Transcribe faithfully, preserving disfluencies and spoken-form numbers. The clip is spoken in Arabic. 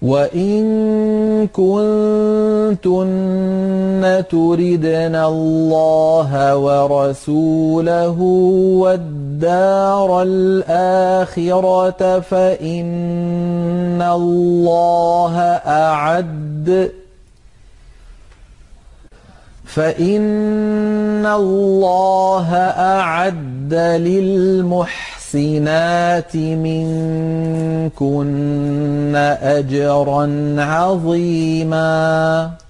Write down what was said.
وَإِن كُنتُنَّ تُرِدْنَ اللَّهَ وَرَسُولَهُ وَالدَّارَ الْآخِرَةَ فَإِنَّ اللَّهَ أَعَدَّ فَإِنَّ اللَّهَ أَعَدَّ لِلْمُحْسِنَاتِ مِنكُنَّ أَجْرًا عَظِيمًا.